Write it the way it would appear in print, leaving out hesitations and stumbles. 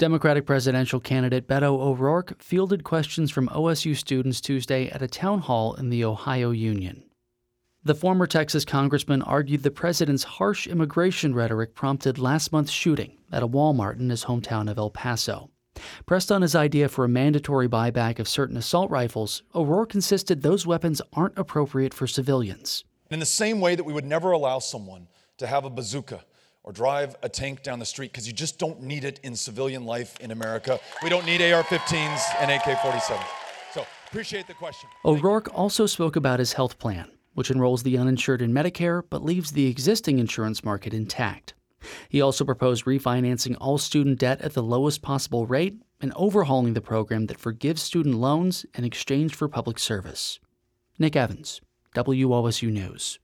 Democratic presidential candidate Beto O'Rourke fielded questions from OSU students Tuesday at a town hall in the Ohio Union. The former Texas congressman argued the president's harsh immigration rhetoric prompted last month's shooting at a Walmart in his hometown of El Paso. Pressed on his idea for a mandatory buyback of certain assault rifles, O'Rourke insisted those weapons aren't appropriate for civilians. In the same way that we would never allow someone to have a bazooka or drive a tank down the street because you just don't need it in civilian life in America. We don't need AR-15s and AK-47s. So appreciate the question. O'Rourke also spoke about his health plan, which enrolls the uninsured in Medicare but leaves the existing insurance market intact. He also proposed refinancing all student debt at the lowest possible rate and overhauling the program that forgives student loans in exchange for public service. Nick Evans, WOSU News.